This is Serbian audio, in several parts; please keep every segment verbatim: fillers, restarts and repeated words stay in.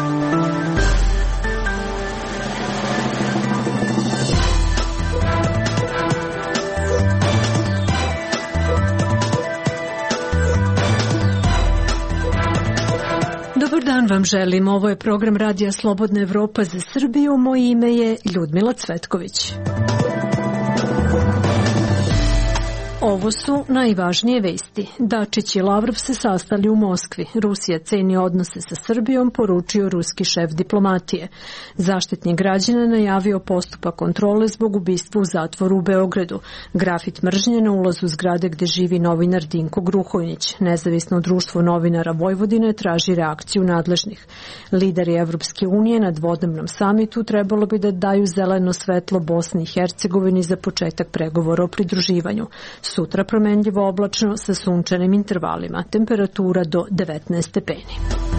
Dobar dan vam želim. Ovo je program Radija Slobodna Evropa za Srbiju. Moje ime je Ljudmila Cvetković. Ovo su najvažnije vesti. Dačić i Lavrov se sastali u Moskvi. Rusija ceni odnose sa Srbijom, poručio ruski šef diplomatije. Zaštitnik građana najavio postupak kontrole zbog ubistva u zatvoru u Beogradu. Grafit mržnje na ulazu zgrade gde živi novinar Dinko Gruhonjić. Nezavisno društvo novinara Vojvodine traži reakciju nadležnih. Lideri Evropske unije na dvodnevnom samitu trebalo bi da daju zeleno svetlo Bosni i Hercegovini za početak pregovora o pridruživanju. Sutra promenljivo oblačno sa sunčanim intervalima, temperatura do devetnaest stepeni.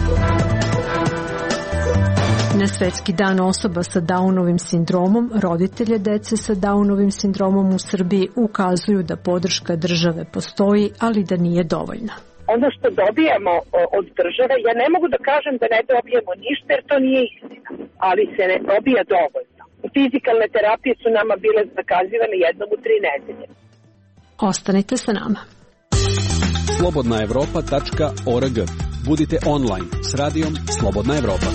Na Svetski dan osoba sa Downovim sindromom, roditelje dece sa Downovim sindromom u Srbiji ukazuju da podrška države postoji, ali da nije dovoljna. Ono što dobijamo od države, ja ne mogu da kažem da ne dobijemo ništa jer to nije istina, ali se ne dobija dovoljno. Fizikalne terapije su nama bile zakazivane jednom u tri nedelje. Ostanite sa nama. slobodna evropa tačka org. Budite online s radijom Slobodna Evropa.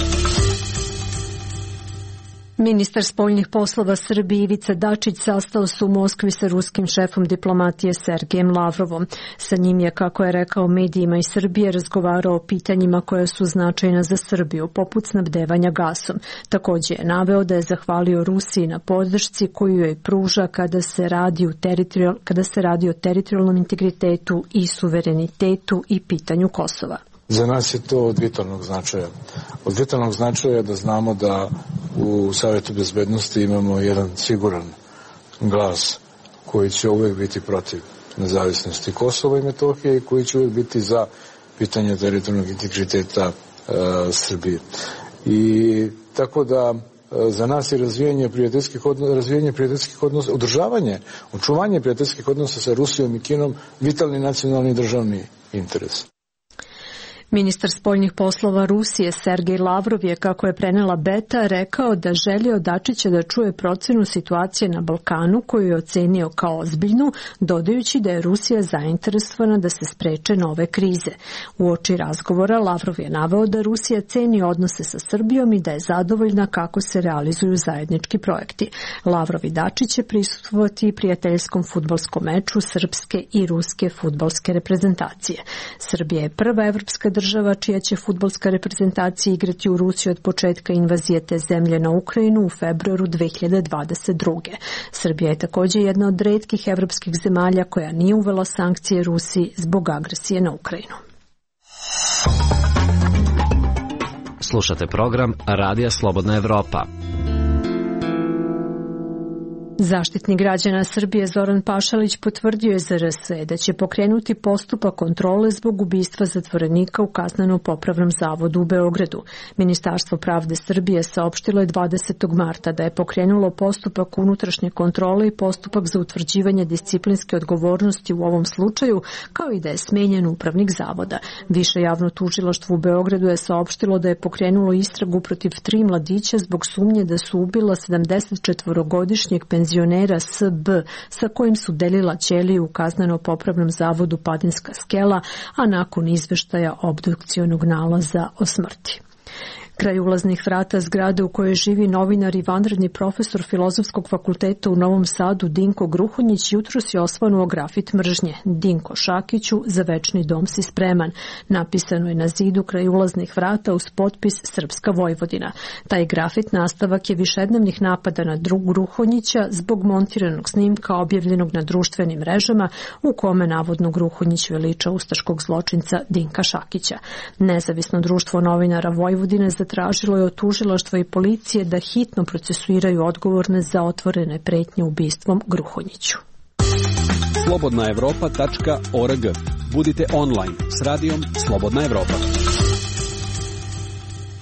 Ministar spoljnih poslova Srbije Ivica Dačić sastao se u Moskvi sa ruskim šefom diplomatije Sergejem Lavrovom. Sa njim je, kako je rekao medijima iz Srbije, razgovarao o pitanjima koja su značajna za Srbiju, poput snabdevanja gasom. Također je naveo da je zahvalio Rusiji na podršci koju joj pruža kada se radi, u teritorial, kada se radi o teritorijalnom integritetu i suverenitetu i pitanju Kosova. Za nas je to od vitalnog značaja. Od vitalnog značaja je da znamo da u Savetu bezbednosti imamo jedan siguran glas koji će uvek biti protiv nezavisnosti Kosova i Metohije i koji će uvek biti za pitanje teritorijalnog integriteta e, Srbije. I tako da e, za nas je razvijanje prijateljskih odnosa, razvijanje prijateljskih odnosa, održavanje, očuvanje prijateljskih odnosa sa Rusijom i Kinom vitalni nacionalni državni interes. Ministar spoljnih poslova Rusije Sergej Lavrov je, kako je prenela Beta, rekao da želi od Dačića da čuje procenu situacije na Balkanu koju je ocenio kao ozbiljnu, dodajući da je Rusija zainteresovana da se spreče nove krize. Uoči razgovora Lavrov je naveo da Rusija ceni odnose sa Srbijom i da je zadovoljna kako se realizuju zajednički projekti. Lavrov i Dačić će prisustvovati prijateljskom fudbalskom meču srpske i ruske fudbalske reprezentacije. Srbija je prva evropska država država čija će fudbalska reprezentacija igrati u Rusiji od početka invazije te zemlje na Ukrajinu u februaru dve hiljade dvadeset druge. Srbija je također jedna od retkih evropskih zemalja koja nije uvela sankcije Rusiji zbog agresije na Ukrajinu. Slušate program Radija Slobodna Evropa. Zaštitnik građana Srbije Zoran Pašalić potvrdio je za R S E da će pokrenuti postupak kontrole zbog ubistva zatvorenika u Kazneno-popravnom zavodu u Beogradu. Ministarstvo pravde Srbije saopštilo je dvadesetog marta da je pokrenulo postupak unutrašnje kontrole i postupak za utvrđivanje disciplinske odgovornosti u ovom slučaju, kao i da je smenjen upravnik zavoda. Više javno tužilaštvo u Beogradu je saopštilo da je pokrenulo istragu protiv tri mladića zbog sumnje da su ubila sedamdesetčetvorogodišnjeg penzionera S B sa kojim su delila ćeliju u Kazneno-popravnom zavodu Padinska skela, a nakon izveštaja obdukcionog nalaza o smrti. Kraj ulaznih vrata zgrade u kojoj živi novinar i vanredni profesor Filozofskog fakulteta u Novom Sadu Dinko Gruhonjić jutros je osvanuo grafit mržnje. Dinko Šakiću, za večni dom si spreman. Napisano je na zidu kraj ulaznih vrata uz potpis Srpska Vojvodina. Taj grafit nastavak je višednevnih napada na drug Gruhonjića zbog montiranog snimka objavljenog na društvenim mrežama u kome navodno Gruhonjić veliča ustaškog zločinca Dinka Šakića. Nezavisno društvo novinara Vojvodine zatražilo je od tužilaštva i policije da hitno procesuiraju odgovorne za otvorene pretnje ubistvom Gruhonjiću. slobodna evropa tačka org. Budite online s radijom Slobodna Evropa.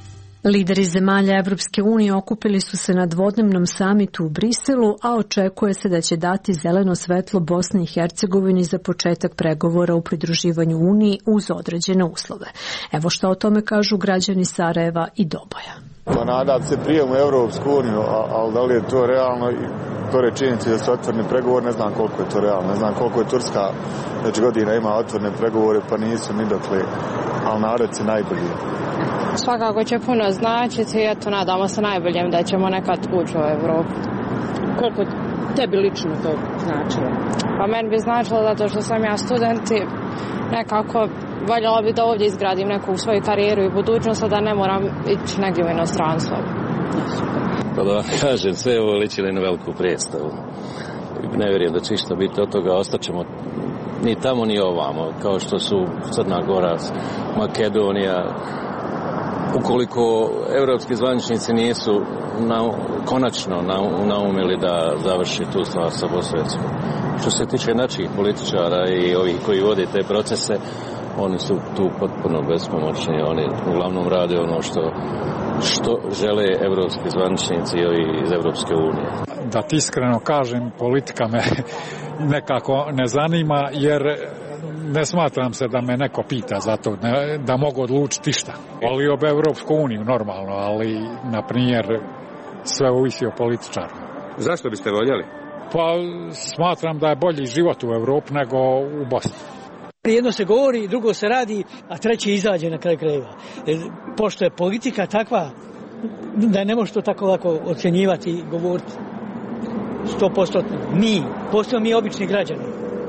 Lideri zemalja Evropske unije okupili su se na dvodnevnom samitu u Briselu, a očekuje se da će dati zeleno svetlo Bosni i Hercegovini za početak pregovora u pridruživanju Uniji uz određene uslove. Evo šta o tome kažu građani Sarajeva i Doboja. Pa nadat se prijem u Evropsku uniju, ali da li je to realno, to je činjenica da su otvoreni pregovori, ne znam koliko je to realno, ne znam koliko je Turska već godina ima otvorene pregovore, pa nisu ni dokle, ali narod se najbolji. Svakako će puno značiti i eto, nadamo se najboljem da ćemo nekad ući u Evropu. Koliko tebi lično to značilo? Pa meni bi značilo zato što sam ja student i nekako voljela bi da ovdje izgradim neku svoju karijeru i budućnost, da ne moram ići negdje u inostranstvo. Pa da vam kažem, sve ovo ličili na veliku predstavu. Ne vjerujem da će išta biti od toga, ostaćemo ni tamo ni ovamo, kao što su Crna Gora, Makedonija. Ukoliko evropski zvaničnici nisu na, konačno na, naumili da završi tu stvar sa Bosnom. Što se tiče naših političara i ovih koji vode te procese, oni su tu potpuno bespomoćni, oni uglavnom rade ono što, što žele evropski zvaničnici i ovi iz Evropske unije. Da ti iskreno kažem, politika me nekako ne zanima, jer ne smatram se da me neko pita za to, ne, da mogu odlučiti šta. Volio bi Evropsku uniju normalno, ali na primjer sve ovisi o političaru. Zašto biste voljeli? Pa smatram da je bolji život u Evropi nego u Bosni. Jedno se govori, drugo se radi, a treće izađe na kraj krajeva. Pošto je politika takva da ne može to tako lako ocjenjivati i govoriti sto posto. Mi, posto mi obični građani.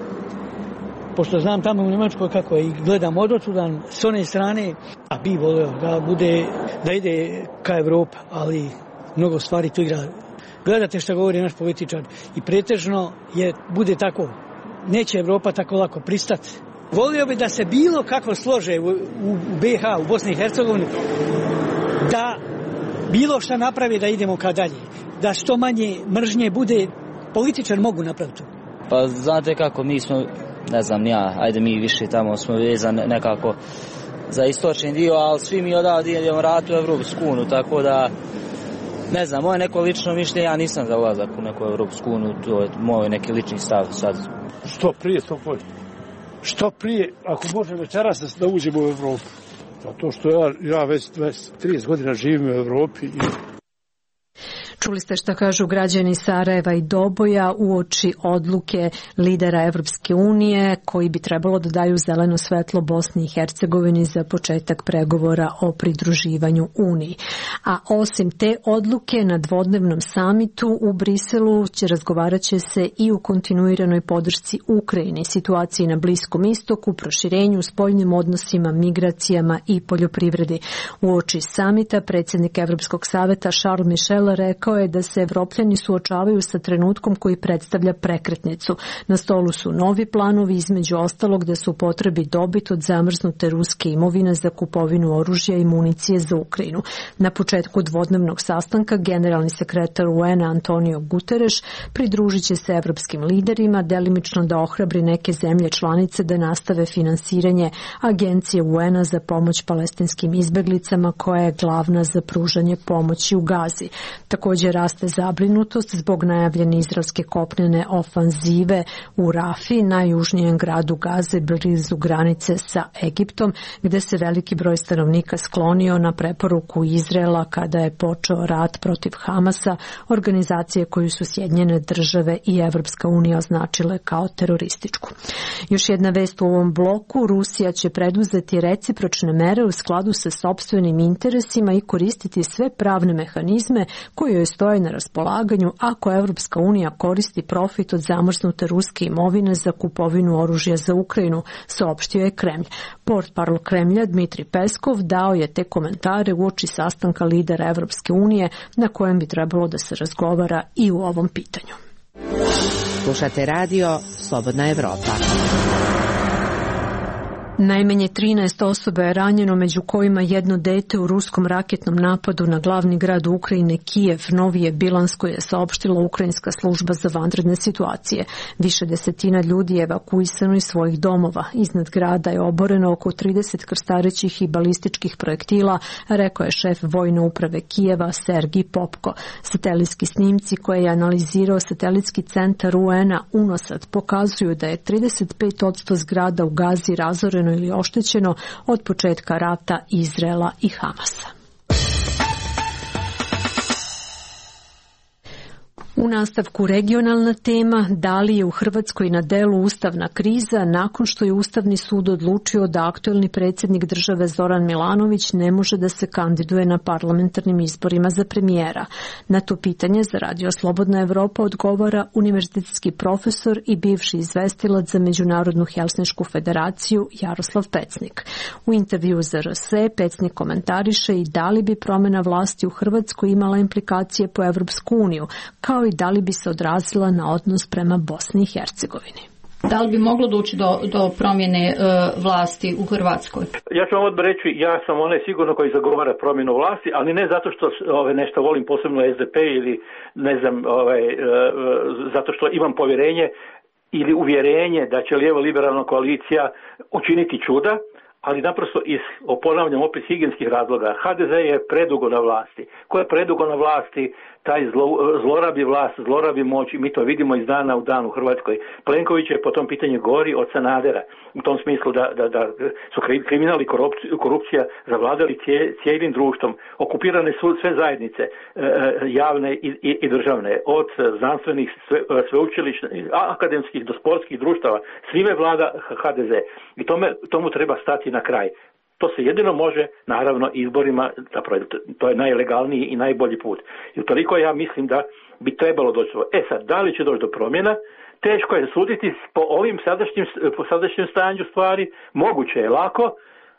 Pošto znam tamo u Njemačkoj kako je i gledam odotudan s one strane, a bi volio da bude, da ide ka Evropa, ali mnogo stvari tu igra. Gledate što govori naš političar i pretežno je, bude tako. Neće Evropa tako lako pristati. Volio bi da se bilo kako slože u, u B H, u Bosni i Hercegovini, da bilo šta napravi da idemo ka dalje. Da što manje mržnje bude, političar mogu napraviti. Pa znate kako, mi smo, ne znam ja, ajde mi više tamo smo vezani nekako za istočni dio, ali svi mi odavde idemo ratu u Evropsku uniju, tako da ne znam, moje neko lično mišljenje, ja nisam za ulazak u neku Evropsku uniju, to je moj neki lični stav sad. Što prije, sto posto. Što prije, ako može večeras da uđemo u Evropu. Zato što ja, ja već trideset godina živim u Evropi i Čuli ste šta kažu građani Sarajeva i Doboja uoči odluke lidera Evropske unije koji bi trebalo da daju zeleno svetlo Bosni i Hercegovini za početak pregovora o pridruživanju Uniji. A osim te odluke na dvodnevnom samitu u Briselu će razgovarat će se i u kontinuiranoj podršci Ukrajini, situaciji na Bliskom istoku, proširenju, spoljnim odnosima, migracijama i poljoprivredi. Uoči samita predsjednik Evropskog saveta Charles Michel rekao je da se Evropljani suočavaju sa trenutkom koji predstavlja prekretnicu. Na stolu su novi planovi, između ostalog da su u potrebi dobit od zamrznute ruske imovine za kupovinu oružja i municije za Ukrajinu. Na početku dvodnevnog sastanka generalni sekretar U N a Antonio Guterres pridružit će se evropskim liderima, delimično da ohrabri neke zemlje članice da nastave finansiranje Agencije U N a za pomoć palestinskim izbeglicama koja je glavna za pružanje pomoći u Gazi. Također raste zabrinutost zbog najavljene izraelske kopnene ofanzive u Rafi, najjužnijem gradu Gaze blizu granice sa Egiptom, gde se veliki broj stanovnika sklonio na preporuku Izraela kada je počeo rat protiv Hamasa, organizacije koju su Sjedinjene države i Evropska unija označile kao terorističku. Još jedna vest u ovom bloku, Rusija će preduzeti recipročne mere u skladu sa sopstvenim interesima i koristiti sve pravne mehanizme koji joj stoje na raspolaganju ako Evropska unija koristi profit od zamrznute ruske imovine za kupovinu oružja za Ukrajinu, saopštio je Kremlj. Portparol Kremlja Dmitri Peskov dao je te komentare uoči sastanka lidera Evropske unije na kojem bi trebalo da se razgovara i u ovom pitanju. Slušate radio Slobodna Evropa. Najmanje trinaest osoba je ranjeno, među kojima jedno dete u ruskom raketnom napadu na glavni grad Ukrajine Kijev, novije Bilansko, je saopštila Ukrajinska služba za vanredne situacije. Više desetina ljudi je evakuisano iz svojih domova. Iznad grada je oboreno oko trideset krstarećih i balističkih projektila, rekao je šef vojne uprave Kijeva Sergij Popko. Satelitski snimci koje je analizirao satelitski centar U N-a UNOSAT pokazuju da je trideset pet posto zgrada u Gazi razoreno ili oštećeno od početka rata Izraela i Hamasa. U nastavku regionalna tema, da li je u Hrvatskoj na delu ustavna kriza nakon što je Ustavni sud odlučio da aktuelni predsjednik države Zoran Milanović ne može da se kandiduje na parlamentarnim izborima za premijera. Na to pitanje za Radio Slobodna Evropa odgovara univerzitetski profesor i bivši izvestilac za Međunarodnu Helsinšku federaciju Jaroslav Pecnik. U intervju za R S Pecnik komentariše i da li bi promjena vlasti u Hrvatskoj imala implikacije po Evropsku uniju, kao i da li bi se odrazila na odnos prema Bosni i Hercegovini. Da li bi moglo doći do, do promjene e, vlasti u Hrvatskoj? Ja ću vam odmah reći, ja sam onaj sigurno koji zagovara promjenu vlasti, ali ne zato što ove, nešto volim posebno S D P ili ne znam, ovaj, e, zato što imam povjerenje ili uvjerenje da će lijevo-liberalna koalicija učiniti čuda, ali naprosto iz, ponavljam opet, higijenskih razloga. H D Z je predugo na vlasti. Ko je predugo na vlasti, taj zlo, zlorabi vlast, zlorabi moć i mi to vidimo iz dana u dan u Hrvatskoj. Plenković je po tom pitanju gori od Sanadera. U tom smislu da, da, da su kriminal i korupcija zavladali cijelim društvom. Okupirane su sve zajednice, javne i, i, i državne, od znanstvenih, sve, sveučilišnih, akademskih do sportskih društava. Svime vlada H D Z. I tome, tomu treba stati na kraj. To se jedino može, naravno, izborima, zapravo to je najlegalniji i najbolji put. I toliko ja mislim da bi trebalo doći. E sad, da li će doći do promjena? Teško je suditi po ovim sadašnjim, po sadašnjem stanju stvari. Moguće je lako,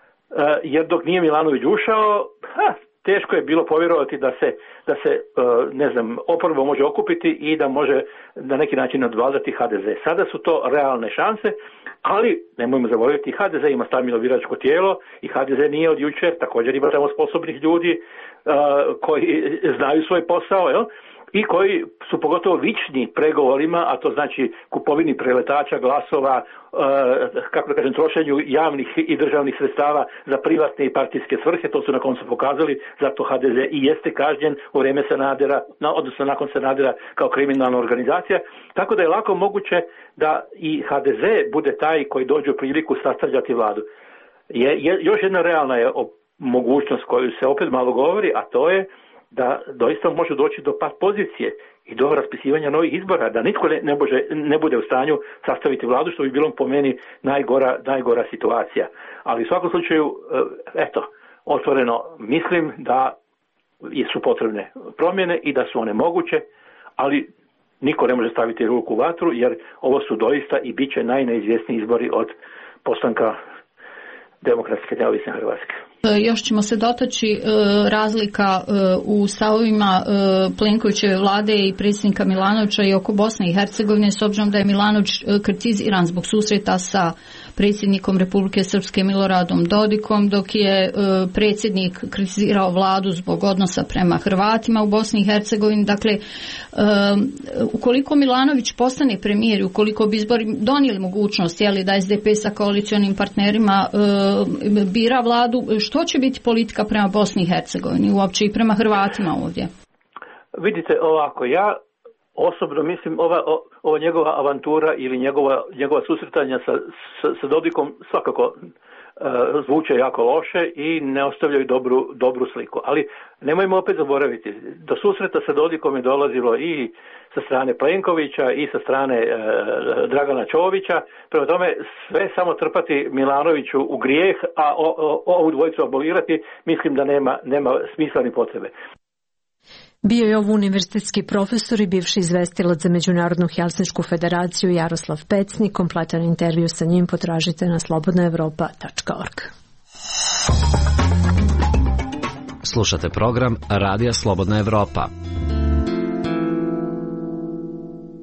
jer dok nije Milanović ušao, ha, teško je bilo povjerovati da se, da se ne znam, oporba može okupiti i da može na neki način nadvladati H D Z. Sada su to realne šanse, ali nemojmo zaboraviti, H D Z ima stabilno biračko tijelo i H D Z nije od jučer, također ima tamo sposobnih ljudi uh, koji znaju svoj posao, jel? I koji su pogotovo vični pregovorima, a to znači kupovini preletača, glasova, kako da kažem, trošenju javnih i državnih sredstava za privatne i partijske svrhe. To su na koncu pokazali, zato H D Z i jeste kažnjen u vrijeme Sanadera, odnosno nakon Sanadera kao kriminalna organizacija. Tako da je lako moguće da i H D Z bude taj koji dođe u priliku sastavljati vladu. Je, je, još jedna realna je mogućnost koju se opet malo govori, a to je da doista može doći do pad pozicije i do raspisivanja novih izbora, da nitko ne, ne, može, ne bude u stanju sastaviti vladu, što bi bilo po meni najgora, najgora situacija. Ali u svakom slučaju, eto, otvoreno mislim da su potrebne promjene i da su one moguće, ali niko ne može staviti ruku u vatru, jer ovo su doista i bit će najneizvjesniji izbori od postanka demokratske neovisne Hrvatske. Još ćemo se dotaći e, razlika e, u stavovima e, Plenkovićeve vlade i predsjednika Milanovića i oko Bosne i Hercegovine, s obzirom da je Milanović e, kritiziran zbog susreta sa predsjednikom Republike Srpske Miloradom Dodikom, dok je e, predsjednik kritizirao vladu zbog odnosa prema Hrvatima u Bosni i Hercegovini. Dakle, e, ukoliko Milanović postane premijer, ukoliko bi izbori donijeli mogućnost, jeli, da S D P sa koalicionim partnerima e, bira vladu, što će biti politika prema Bosni i Hercegovini, uopće i prema Hrvatima ovdje? Vidite, ovako, ja osobno mislim ova, ova njegova avantura ili njegova, njegova susretanja sa, sa, sa Dodikom svakako uh, zvuče jako loše i ne ostavljaju dobru, dobru sliku. Ali nemojmo opet zaboraviti, do susreta sa Dodikom je dolazilo i sa strane Plenkovića i sa strane uh, Dragana Čovića. Prema tome sve samo trpati Milanoviću u grijeh, a ovu dvojicu abolirati mislim da nema, nema smisla ni potrebe. Bio je ovo univerzitetski profesor i bivši izvestilac za Međunarodnu Helsinšku federaciju Jaroslav Pecnik. Kompletan intervju sa njim potražite na slobodna evropa tačka org. Slušate program Radija Slobodna Evropa.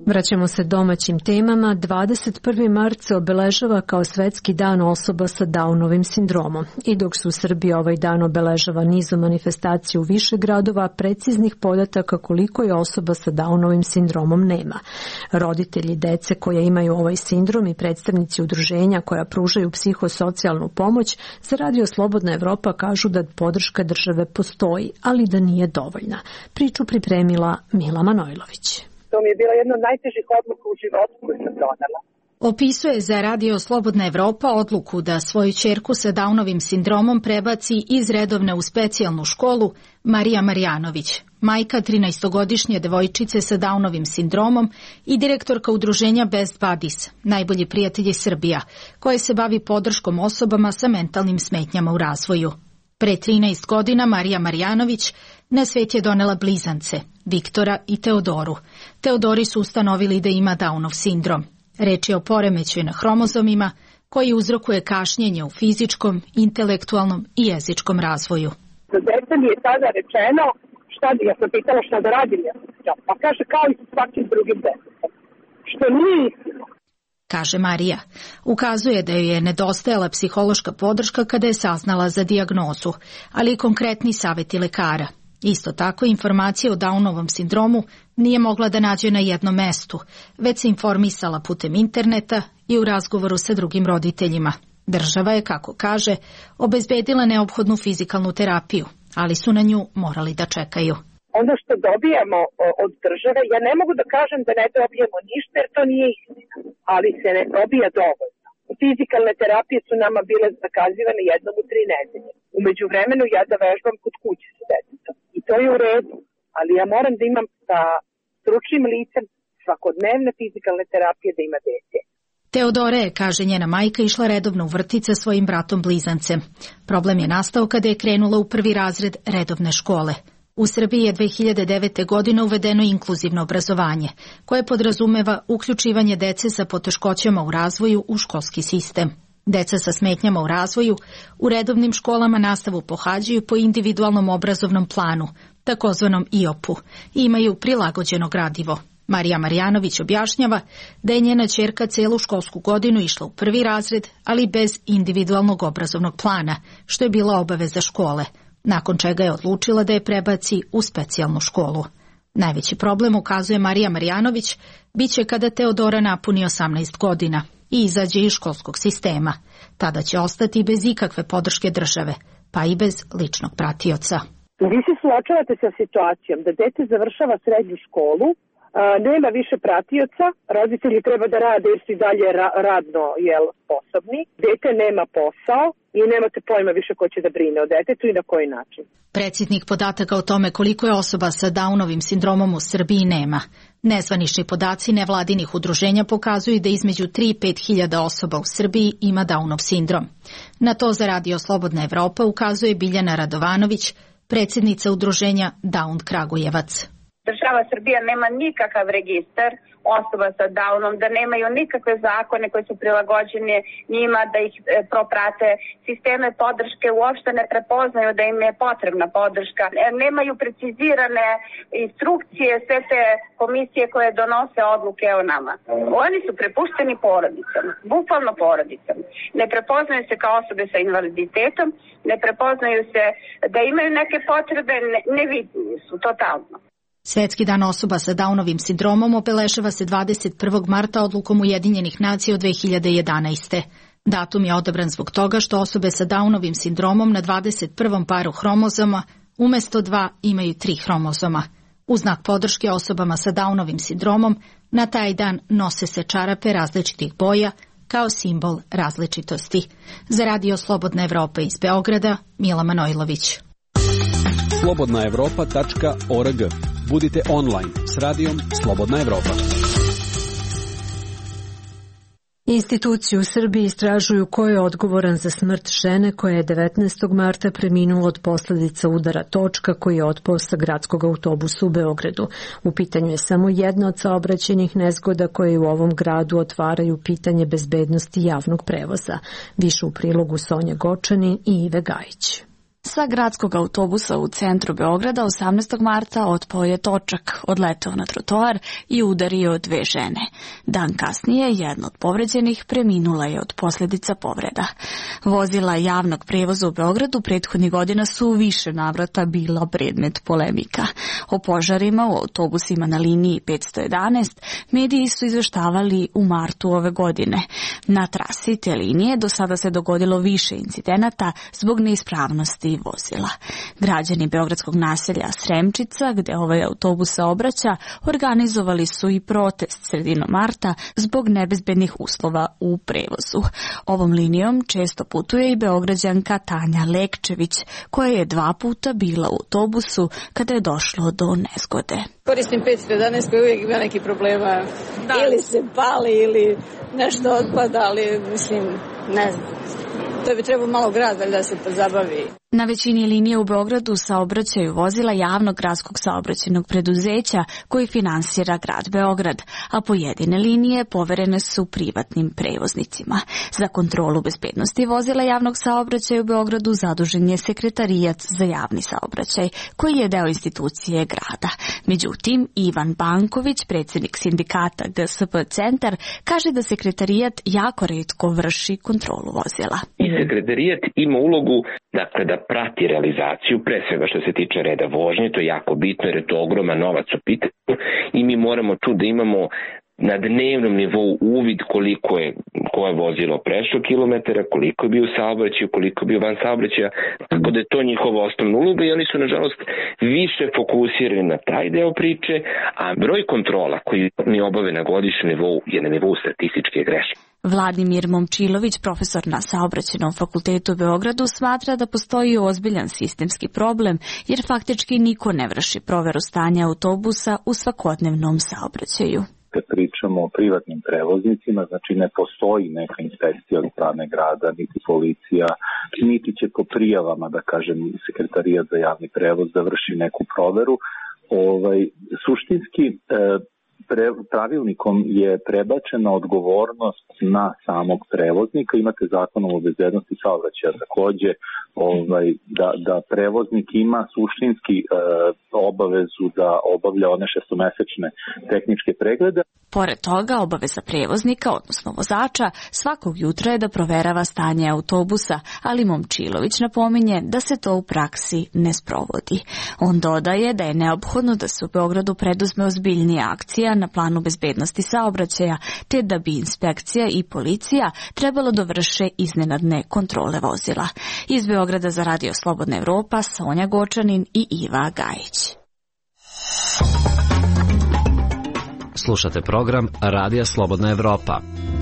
Vraćamo se domaćim temama. dvadeset prvi mart se obeležava kao Svetski dan osoba sa Downovim sindromom. I dok se u Srbiji ovaj dan obeležava nizom manifestacija u više gradova, preciznih podataka koliko je osoba sa Downovim sindromom nema. Roditelji dece koje imaju ovaj sindrom i predstavnici udruženja koja pružaju psihosocijalnu pomoć za Radio Slobodna Evropa kažu da podrška države postoji, ali da nije dovoljna. Priču pripremila Mila Manojlović. To mi je bila jedna od najtežih odluka u životu koju sam donela. Opisuje za Radio Slobodna Evropa odluku da svoju ćerku sa Downovim sindromom prebaci iz redovne u specijalnu školu Marija Marjanović, majka trinaestogodišnje devojčice sa Downovim sindromom i direktorka udruženja Best Buddies, najbolji prijatelji Srbija, koje se bavi podrškom osobama sa mentalnim smetnjama u razvoju. Pre trinaest godina Marija Marjanović na svet je donela blizance, Viktora i Teodoru. Teodori su ustanovili da ima Downov sindrom. Reč je o poremećaju na hromozomima koji uzrokuje kašnjenje u fizičkom, intelektualnom i jezičkom razvoju. Za dete mi je tada rečeno, šta, ja sam pitala šta da radim, ja pa kaže kao i sa svakim drugim detetom. Što nije istina. Kaže Marija. Ukazuje da joj je nedostajala psihološka podrška kada je saznala za dijagnozu, ali i konkretni savjeti lekara. Isto tako, informacije o Downovom sindromu nije mogla da nađe na jednom mestu, već se informisala putem interneta i u razgovoru sa drugim roditeljima. Država je, kako kaže, obezbedila neophodnu fizikalnu terapiju, ali su na nju morali da čekaju. Ono što dobijamo od države, ja ne mogu da kažem da ne dobijemo ništa, jer to nije istina, ali se ne dobija dovoljno. Fizikalne terapije su nama bile zakazivane jednom u tri nedelje. U međuvremenu ja da vežbam kod kuće sa detetom. I to je u redu, ali ja moram da imam sa stručnim licem svakodnevne fizikalne terapije da ima dete. Teodora je, kaže njena majka, išla redovno u vrtić sa svojim bratom blizancem. Problem je nastao kada je krenula u prvi razred redovne škole. U Srbiji je dve hiljade devete. godine uvedeno inkluzivno obrazovanje, koje podrazumeva uključivanje dece sa poteškoćama u razvoju u školski sistem. Deca sa smetnjama u razvoju u redovnim školama nastavu pohađaju po individualnom obrazovnom planu, takozvanom I O P-u, i imaju prilagođeno gradivo. Marija Marjanović objašnjava da je njena ćerka celu školsku godinu išla u prvi razred, ali bez individualnog obrazovnog plana, što je bila obaveza škole, nakon čega je odlučila da je prebaci u specijalnu školu. Najveći problem, ukazuje Marija Marjanović, biće kada Teodora napuni osamnaest godina i izađe iz školskog sistema. Tada će ostati bez ikakve podrške države, pa i bez ličnog pratioca. Vi se suočavate sa situacijom da dete završava srednju školu, nema više pratioca, roditelji treba da rade jer su i dalje radno jel, sposobni, dete nema posao i nemate pojma više ko će da brine o detetu i na koji način. Predsjednik podataka o tome koliko je osoba sa Downovim sindromom u Srbiji nema. Nezvanični podaci nevladinih udruženja pokazuju da između tri i pet hiljada osoba u Srbiji ima Downov sindrom. Na to za Radio Slobodna Evropa ukazuje Biljana Radovanović, predsjednica udruženja Down Kragujevac. Država Srbija nema nikakav registar osoba sa Downom, da nemaju nikakve zakone koji su prilagođeni njima, da ih proprate. Sisteme podrške uopšte ne prepoznaju da im je potrebna podrška. Nemaju precizirane instrukcije sve te komisije koje donose odluke o nama. Oni su prepušteni porodicama, bukvalno porodicama. Ne prepoznaju se kao osobe sa invaliditetom, ne prepoznaju se da imaju neke potrebe, ne, ne vidni su totalno. Svetski dan osoba sa Downovim sindromom obeležava se dvadeset prvog marta odlukom Ujedinjenih nacija od dve hiljade jedanaeste. Datum je odabran zbog toga što osobe sa Downovim sindromom na dvadeset prvom paru hromozoma umesto dva imaju tri hromozoma. U znak podrške osobama sa Downovim sindromom na taj dan nose se čarape različitih boja kao simbol različitosti. Za Radio Slobodna Evropa iz Beograda, Mila Manojlović. slobodna evropa tačka org. Budite online s radijom Slobodna Evropa. Institucije u Srbiji istražuju ko je odgovoran za smrt žene koja je devetnaestog marta preminula od posljedica udara točka koji je otpao sa gradskog autobusa u Beogradu. U pitanju je samo jedna od saobraćajnih nezgoda koje u ovom gradu otvaraju pitanje bezbednosti javnog prevoza. Više u prilogu Sonje Gočani i Ive Gajić. Sa gradskog autobusa u centru Beograda osamnaestog marta otpao je točak, odleteo na trotoar i udario dve žene. Dan kasnije jedna od povređenih preminula je od posljedica povreda. Vozila javnog prevoza u Beogradu prethodnih godina su u više navrata bila predmet polemika. O požarima u autobusima na liniji petsto jedanaest mediji su izveštavali u martu ove godine. Na trasi te linije do sada se dogodilo više incidenata zbog neispravnosti vozila. Građani beogradskog naselja Sremčica, gde ovaj autobus saobraća, organizovali su i protest sredinom marta zbog nebezbednih uslova u prevozu. Ovom linijom često putuje i Beograđanka Tanja Lekčević, koja je dva puta bila u autobusu kada je došlo do nezgode. Koristim petsto jedanaest koji uvijek ima neki problema. Da. Ili se pali ili nešto otpada, ali mislim, ne znam. To bi trebao malo grad da se pozabavi. Na većini linije u Beogradu saobraćaju vozila javnog gradskog saobraćajnog preduzeća koji finansira grad Beograd, a pojedine linije poverene su privatnim prevoznicima. Za kontrolu bezbednosti vozila javnog saobraćaja u Beogradu zadužen je Sekretarijat za javni saobraćaj, koji je deo institucije grada. Međutim, Ivan Banković, predsjednik sindikata G S P Centar, kaže da Sekretarijat jako retko vrši kontrolu vozila. I Sekretarijat ima ulogu dakle, da prati realizaciju, pre svega što se tiče reda vožnje, to je jako bitno jer je to ogroman novac u pitanju i mi moramo tu da imamo na dnevnom nivou uvid koliko je koje vozilo prešlo kilometara, koliko je bio u saobraćaju, koliko je bio van saobraćaja, tako da je to njihova osnovna uloga i oni su nažalost više fokusirani na taj deo priče, a broj kontrola koji oni obave na godišnjem nivou je na nivou statističke greške. Vladimir Momčilović, profesor na Saobraćajnom fakultetu u Beogradu, smatra da postoji ozbiljan sistemski problem jer faktički niko ne vrši proveru stanja autobusa u svakodnevnom saobraćaju. Kad pričamo o privatnim prevoznicima, znači ne postoji neka inspekcija od strane grada, niti policija, niti će po prijavama, da kažem, Sekretarijat za javni prevoz da vrši neku proveru. Ovaj, suštinski, e, Pre, pravilnikom je prebačena odgovornost na samog prevoznika. Imate zakonom o bezbednosti saobraćaja takođe ovaj, da, da prevoznik ima suštinski e, obavezu da obavlja one šestomesečne tehničke preglede. Pored toga, obaveza prevoznika, odnosno vozača, svakog jutra je da proverava stanje autobusa, ali Momčilović napominje da se to u praksi ne sprovodi. On dodaje da je neophodno da se u Beogradu preduzme ozbiljnija akcija na planu bezbednosti saobraćaja, te da bi inspekcija i policija trebalo dovrše iznenadne kontrole vozila. Iz Beograda za Radio Slobodna Evropa, Sonja Gočanin i Iva Gajić. Slušate program Radija Slobodna Evropa.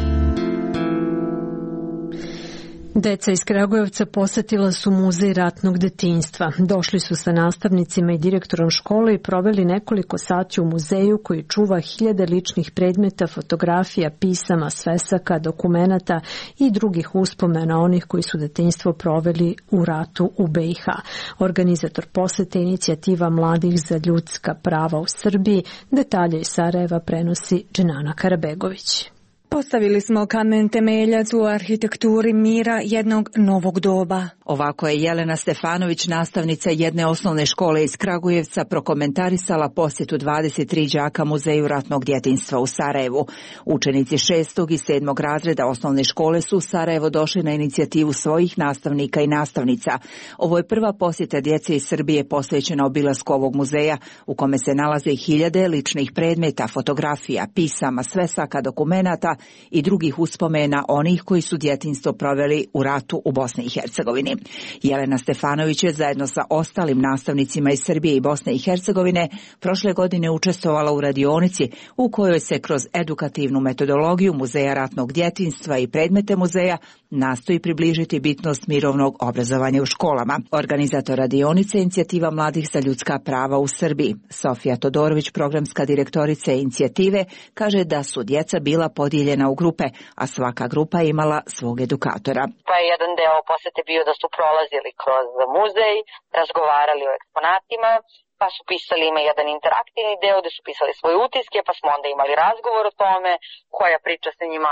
Deca iz Kragujevca posetila su muzej ratnog detinjstva. Došli su sa nastavnicima i direktorom škole i proveli nekoliko sati u muzeju koji čuva hiljade ličnih predmeta, fotografija, pisama, svesaka, dokumenata i drugih uspomena onih koji su detinjstvo proveli u ratu u B i H. Organizator posete Inicijativa mladih za ljudska prava u Srbiji. Detalje iz Sarajeva prenosi Dženana Karabegović. Postavili smo kamen temeljac u arhitekturi mira jednog novog doba. Ovako je Jelena Stefanović, nastavnica jedne osnovne škole iz Kragujevca, prokomentarisala posjetu dvadeset tri đaka Muzeju ratnog djetinjstva u Sarajevu. Učenici šestog i sedmog razreda osnovne škole su u Sarajevo došli na inicijativu svojih nastavnika i nastavnica. Ovo je prva posjeta djece iz Srbije posvećena obilasku ovog muzeja, u kome se nalaze hiljade ličnih predmeta, fotografija, pisama, svesaka, dokumenata i drugih uspomena onih koji su djetinjstvo proveli u ratu u Bosni i Hercegovini. Jelena Stefanović je zajedno sa ostalim nastavnicima iz Srbije i Bosne i Hercegovine prošle godine učestvovala u radionici u kojoj se kroz edukativnu metodologiju Muzeja ratnog djetinjstva i predmete muzeja nastoji približiti bitnost mirovnog obrazovanja u školama. Organizator radionice Inicijativa mladih za ljudska prava u Srbiji, Sofija Todorović, programska direktorica Inicijative, kaže da su djeca bila podijeljena u grupe, a svaka grupa je imala svog edukatora. Pa je jedan deo posete bio da su prolazili kroz muzej, razgovarali o eksponatima, pa su pisali, ima jedan interaktivni deo gde su pisali svoje utiske, pa smo onda imali razgovor o tome koja priča se njima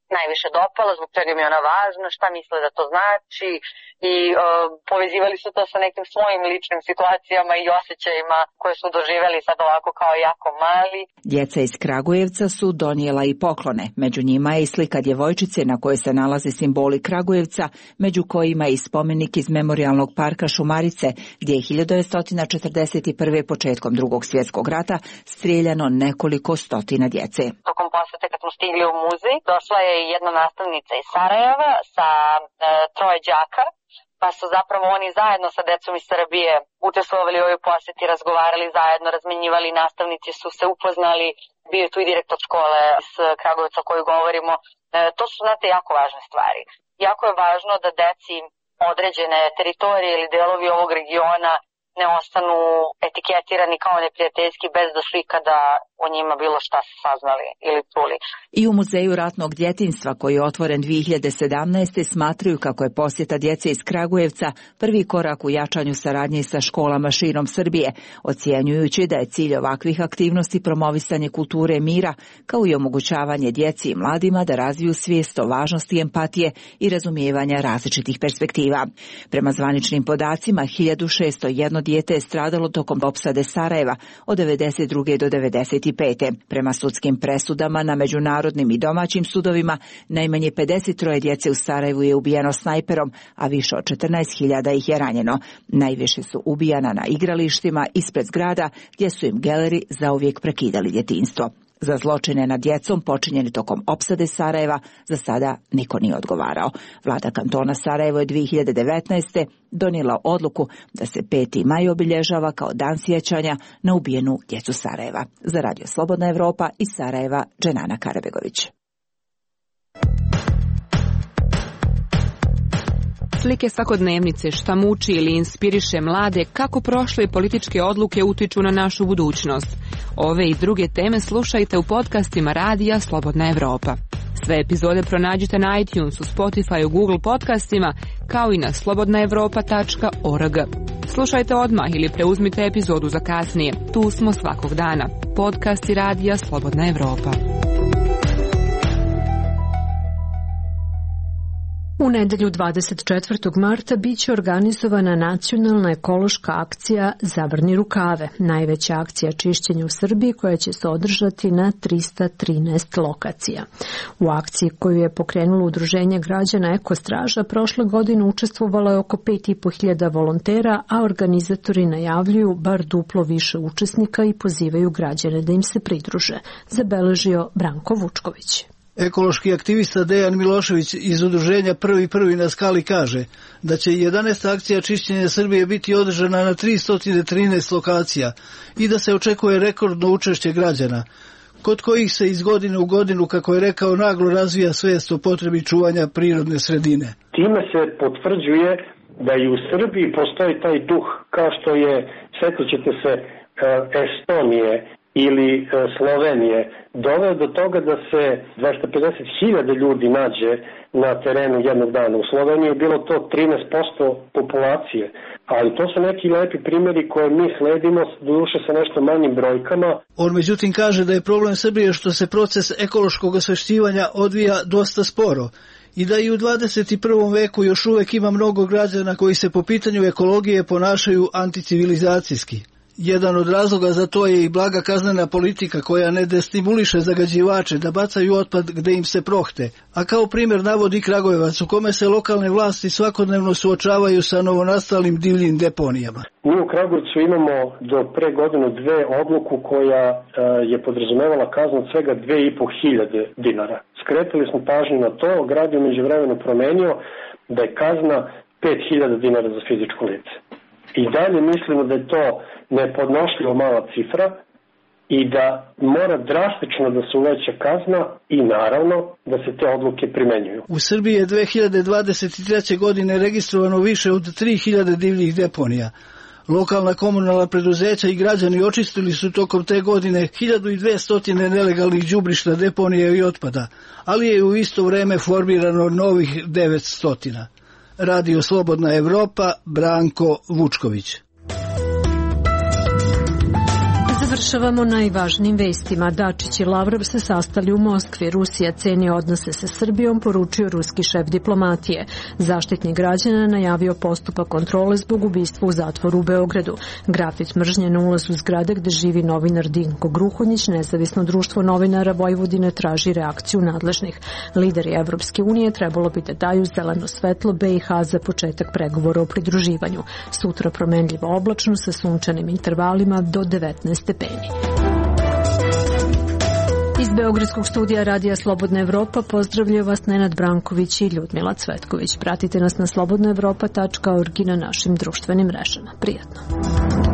najviše dopala, zbog čega mi je ona važna, šta misle da to znači i uh, povezivali su to sa nekim svojim ličnim situacijama i osjećajima koje su doživjeli sad ovako kao jako mali. Djeca iz Kragujevca su donijela i poklone. Među njima je i slika djevojčice na kojoj se nalaze simboli Kragujevca, među kojima je i spomenik iz Memorijalnog parka Šumarice, gdje je hiljadu devetsto četrdeset prve početkom Drugog svjetskog rata strijeljano nekoliko stotina djece. Tokom posjete kad smo stigli u muzej, došla je jedna nastavnica iz Sarajeva sa e, troje đaka, pa su zapravo oni zajedno sa decom iz Srbije učestvovali u ovoj posjeti, razgovarali zajedno, razmenjivali, nastavnici su se upoznali, bio je tu i direktor škole s Kragujevca o kojoj govorimo. E, to su, znate, jako važne stvari. Jako je važno da deci određene teritorije ili delovi ovog regiona ne ostanu etiketirani kao neprijateljski bez da su ikada o njima bilo šta saznali ili čuli. I u Muzeju ratnog djetinjstva, koji je otvoren dvije hiljade sedamnaeste. smatraju kako je posjeta djece iz Kragujevca prvi korak u jačanju saradnje sa školama širom Srbije, ocjenjujući da je cilj ovakvih aktivnosti promovisanje kulture mira, kao i omogućavanje djeci i mladima da razviju svijest o važnosti empatije i razumijevanja različitih perspektiva. Prema zvaničnim podacima, hiljadu šesto jedan dijete je stradalo tokom opsade Sarajeva od devedeset druge do devedeset pete. Prema sudskim presudama na međunarodnim i domaćim sudovima, najmanje pedeset troje djece u Sarajevu je ubijeno snajperom, a više od četrnaest hiljada ih je ranjeno. Najviše su ubijana na igralištima ispred zgrada, gdje su im geleri zauvijek prekidali djetinjstvo. Za zločine nad djecom počinjeni tokom opsade Sarajeva za sada niko nije odgovarao. Vlada kantona Sarajevo je dvije hiljade devetnaeste. donijela odluku da se peti maj obilježava kao dan sjećanja na ubijenu djecu Sarajeva. Za Radio Slobodna Evropa iz Sarajeva, Dženana Karabegović. Slike svakodnevnice, šta muči ili inspiriše mlade, kako prošle političke odluke utiču na našu budućnost. Ove i druge teme slušajte u podcastima Radija Slobodna Evropa. Sve epizode pronađite na iTunesu, Spotifyu, Google podcastima, kao i na slobodna evropa tačka org. Slušajte odmah ili preuzmite epizodu za kasnije. Tu smo svakog dana. Podcasti Radija Slobodna Evropa. U nedjelju dvadeset četvrtog marta biće organizovana nacionalna ekološka akcija Zavrni rukave, najveća akcija čišćenja u Srbiji koja će se održati na trista trinaest lokacija. U akciji koju je pokrenulo udruženje građana Ekostraža prošle godine učestvovalo je oko pet i po hiljada volontera, a organizatori najavljuju bar duplo više učesnika i pozivaju građane da im se pridruže, zabeležio Branko Vučković. Ekološki aktivista Dejan Milošević iz udruženja Prvi prvi na skali kaže da će jedanaesta akcija čišćenja Srbije biti održana na trista trinaest lokacija i da se očekuje rekordno učešće građana, kod kojih se iz godine u godinu, kako je rekao, naglo razvija svijest o potrebi čuvanja prirodne sredine. Time se potvrđuje da i u Srbiji postoji taj duh, kao što je, sjećate se, Estonije ili Slovenije, doveo do toga da se dvesta pedeset hiljada ljudi nađe na terenu jednog dana. U Sloveniji je bilo to trinaest posto populacije, ali to su neki lepi primjeri koje mi sledimo, doduše sa nešto manjim brojkama. On međutim kaže da je problem Srbije što se proces ekološkog osvešćivanja odvija dosta sporo i da i u dvadeset prvom veku još uvijek ima mnogo građana koji se po pitanju ekologije ponašaju anticivilizacijski. Jedan od razloga za to je i blaga kaznena politika koja ne destimuliše zagađivače da bacaju otpad gde im se prohte, a kao primjer navodi Kragujevac u kome se lokalne vlasti svakodnevno suočavaju sa novonastalim divljim deponijama. Mi u Kragujevcu imamo do pre godinu dve odluku koja e, je podrazumevala kaznu od svega dve i po hiljade dinara. Skretili smo pažnju na to, grad je međuvremeno promenio da je kazna pet hiljada dinara za fizičko lice. I dalje mislimo da je to nepodnošljivo mala cifra i da mora drastično da se uveća kazna i naravno da se te odluke primenjuju. U Srbiji je dve hiljade dvadeset treće. godine registrovano više od tri hiljade divljih deponija. Lokalna komunalna preduzeća i građani očistili su tokom te godine hiljadu dvesta nelegalnih đubrišta, deponija i otpada, ali je u isto vreme formirano novih devetsto. Radio Slobodna Evropa, Branko Vučković. Završavamo najvažnijim vestima. Dačić i Lavrov se sastali u Moskvi. Rusija ceni odnose sa Srbijom, poručio ruski šef diplomatije. Zaštitnik građana najavio postupak kontrole zbog ubistva u zatvoru u Beogradu. Grafit mržnje na ulazu zgrade gde živi novinar Dinko Gruhonjić. Nezavisno društvo novinara Vojvodine traži reakciju nadležnih. Lideri Evropske unije trebalo bi da daju zeleno svetlo B i H za početak pregovora o pridruživanju. Sutra promenljivo oblačno sa sunčanim intervalima do devetnaest stepeni. Iz Beogradskog studija Radija Slobodna Evropa pozdravljaju vas Nenad Branković i Ljudmila Cvetković. Pratite nas na slobodna evropa tačka org i na našim društvenim mrežama. Prijatno.